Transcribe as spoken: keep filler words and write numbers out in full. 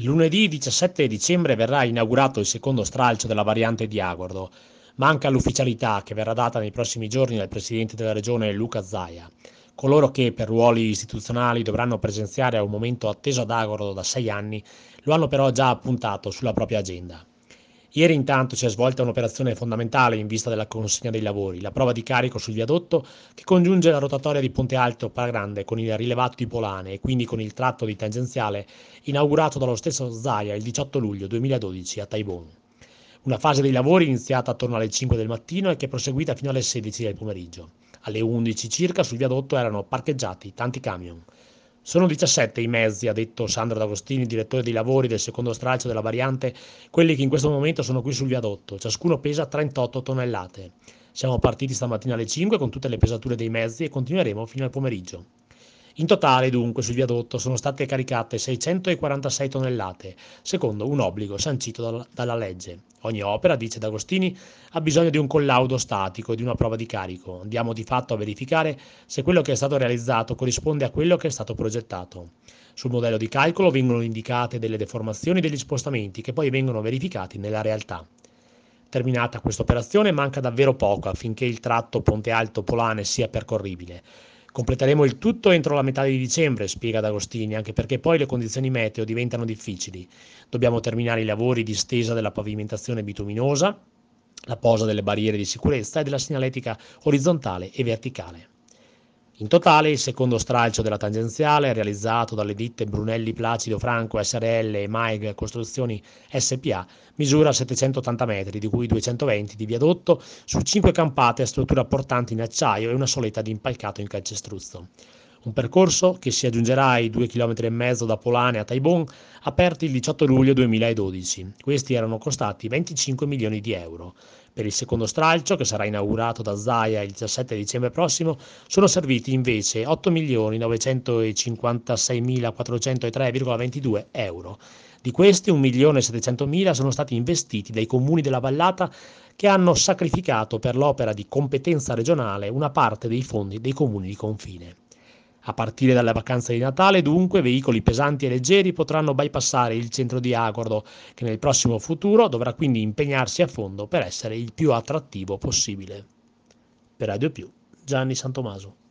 Lunedì diciassette dicembre verrà inaugurato il secondo stralcio della variante di Agordo. Manca l'ufficialità che verrà data nei prossimi giorni dal presidente della regione Luca Zaia. Coloro che per ruoli istituzionali dovranno presenziare a un momento atteso ad Agordo da sei anni lo hanno però già appuntato sulla propria agenda. Ieri intanto si è svolta un'operazione fondamentale in vista della consegna dei lavori, la prova di carico sul viadotto che congiunge la rotatoria di Ponte Alto Paragrande con il rilevato di Polane e quindi con il tratto di tangenziale inaugurato dallo stesso Zaia il diciotto luglio duemiladodici a Taibon. Una fase dei lavori iniziata attorno alle cinque del mattino e che è proseguita fino alle sedici del pomeriggio. Alle undici circa sul viadotto erano parcheggiati tanti camion. Sono diciassette i mezzi, ha detto Sandro D'Agostini, direttore dei lavori del secondo stralcio della variante, quelli che in questo momento sono qui sul viadotto. Ciascuno pesa trentotto tonnellate. Siamo partiti stamattina alle cinque con tutte le pesature dei mezzi e continueremo fino al pomeriggio. In totale, dunque, sul viadotto sono state caricate seicentoquarantasei tonnellate, secondo un obbligo sancito dalla, dalla legge. Ogni opera, dice D'Agostini, ha bisogno di un collaudo statico e di una prova di carico. Andiamo di fatto a verificare se quello che è stato realizzato corrisponde a quello che è stato progettato. Sul modello di calcolo vengono indicate delle deformazioni degli spostamenti che poi vengono verificati nella realtà. Terminata questa operazione manca davvero poco affinché il tratto Ponte Alto Polane sia percorribile. Completeremo il tutto entro la metà di dicembre, spiega D'Agostini, anche perché poi le condizioni meteo diventano difficili. Dobbiamo terminare i lavori di stesa della pavimentazione bituminosa, la posa delle barriere di sicurezza e della segnaletica orizzontale e verticale. In totale il secondo stralcio della tangenziale, realizzato dalle ditte Brunelli Placido Franco S R L e Maeg Costruzioni S P A, misura settecentottanta metri, di cui duecentoventi di viadotto, su cinque campate a struttura portante in acciaio e una soletta di impalcato in calcestruzzo. Un percorso che si aggiungerà ai due chilometri e mezzo da Polane a Taibon, aperti il diciotto luglio duemiladodici. Questi erano costati venticinque milioni di euro. Per il secondo stralcio, che sarà inaugurato da Zaia il diciassette dicembre prossimo, sono serviti invece otto milioni novecentocinquantaseimilaquattrocentotre virgola ventidue euro. Di questi un milione settecentomila sono stati investiti dai comuni della vallata che hanno sacrificato per l'opera di competenza regionale una parte dei fondi dei comuni di confine. A partire dalle vacanze di Natale, dunque, veicoli pesanti e leggeri potranno bypassare il centro di Agordo, che nel prossimo futuro dovrà quindi impegnarsi a fondo per essere il più attrattivo possibile. Per Radio Più, Gianni Santomaso.